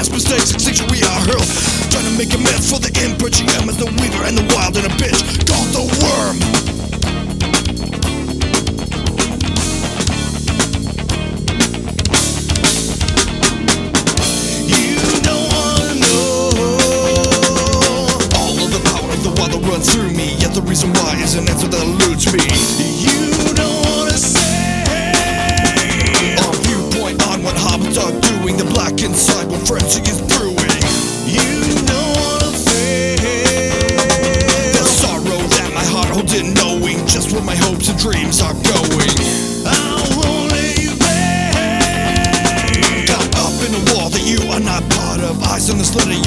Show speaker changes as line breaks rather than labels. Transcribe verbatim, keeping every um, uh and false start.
past mistakes, extinction we are hurled. Trying to make amends for the imprint G M as the weaver and the wild and a bitch called the worm. You don't wanna know all of the power of the wild that runs through me, yet the reason why is an answer that eludes me. You don't wanna say our viewpoint on what hobbits are doing, the black inside what frenzy is brewing. You don't wanna feel the sorrow that my heart holds in, knowing just where my hopes and dreams are going. I'll only lay got up in a wall that you are not part of, eyes on this letter